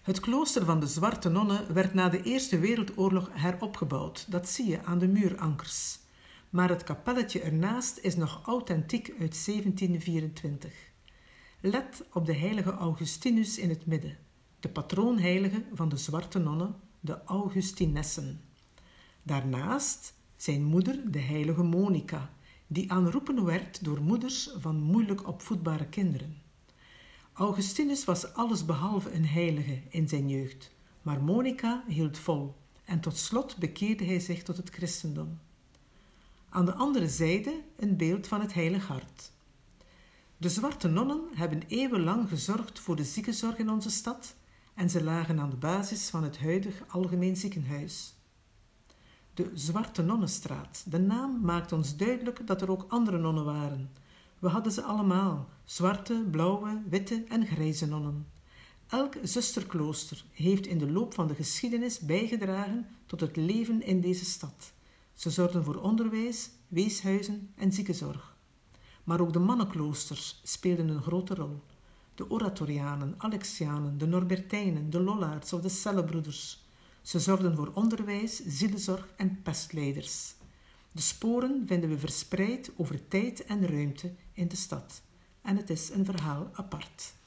Het klooster van de Zwarte Nonnen werd na de Eerste Wereldoorlog heropgebouwd. Dat zie je aan de muurankers. Maar het kapelletje ernaast is nog authentiek uit 1724. Let op de heilige Augustinus in het midden, de patroonheilige van de Zwarte Nonnen, de Augustinessen. Daarnaast zijn moeder, de heilige Monica, die aanroepen werd door moeders van moeilijk opvoedbare kinderen. Augustinus was allesbehalve een heilige in zijn jeugd, maar Monica hield vol en tot slot bekeerde hij zich tot het christendom. Aan de andere zijde een beeld van het Heilig Hart. De Zwarte Nonnen hebben eeuwenlang gezorgd voor de ziekenzorg in onze stad en ze lagen aan de basis van het huidige algemeen ziekenhuis. De Zwarte Nonnenstraat, de naam maakt ons duidelijk dat er ook andere nonnen waren. We hadden ze allemaal, zwarte, blauwe, witte en grijze nonnen. Elk zusterklooster heeft in de loop van de geschiedenis bijgedragen tot het leven in deze stad. Ze zorgden voor onderwijs, weeshuizen en ziekenzorg. Maar ook de mannenkloosters speelden een grote rol. De Oratorianen, Alexianen, de Norbertijnen, de Lollaards of de Cellebroeders. Ze zorgden voor onderwijs, zielenzorg en pestleiders. De sporen vinden we verspreid over tijd en ruimte in de stad. En het is een verhaal apart.